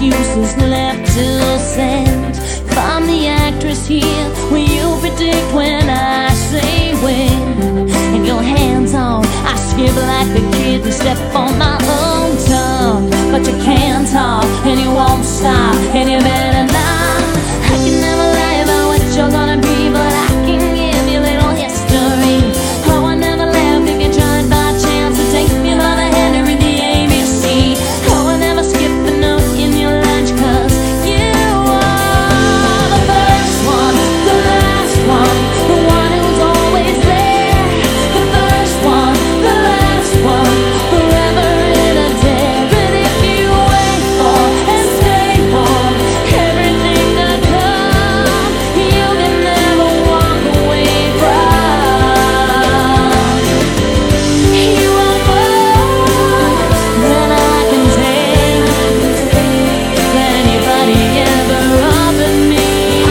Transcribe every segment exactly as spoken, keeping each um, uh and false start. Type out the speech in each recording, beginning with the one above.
excuses left to send. If I'm the actress here, will you predict when I say when? And your hands on, I skip like the kid and step on my own tongue. But you can't talk, and you won't stop, and you better not. I can never lie about what you're gonna be, but I can give you a little history. Oh, I never laugh if you tried by chance to take me by the hand and read the A B C. Oh, I never skip a note in your lunch, cause you are the first one, the last one, the one who's always there. The first one, the last one, forever in a day. But if you wait for and stay for everything to come, you can never walk away from. You are more than I can take, than anybody ever offered me.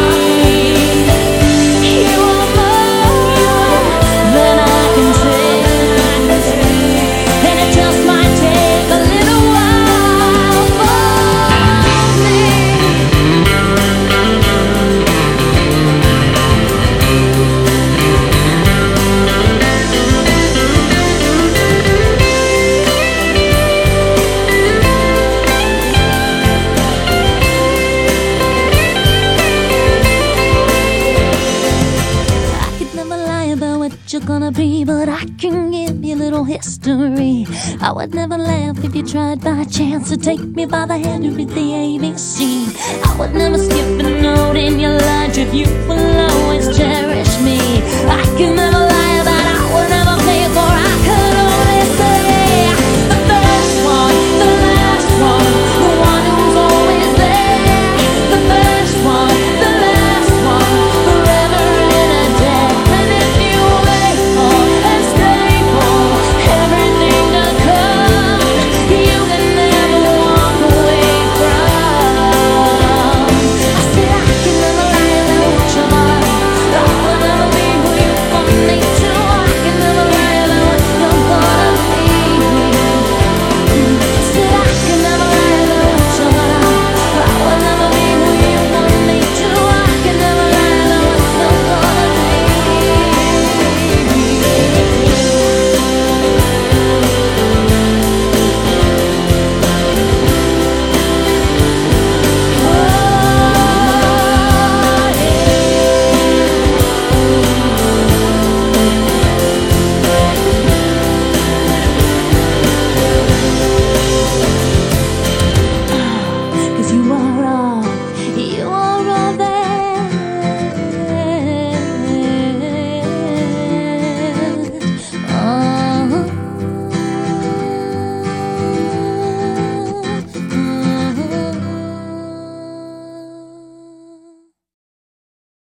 You are more than I can take, and it just might take a little while for me. I could never lie about what you're gonna be, but I can give you a little history. I would never laugh if you tried by chance to take me by the hand and read the A B C. I would never skip a note in your lunch if you will always cherish me. I can never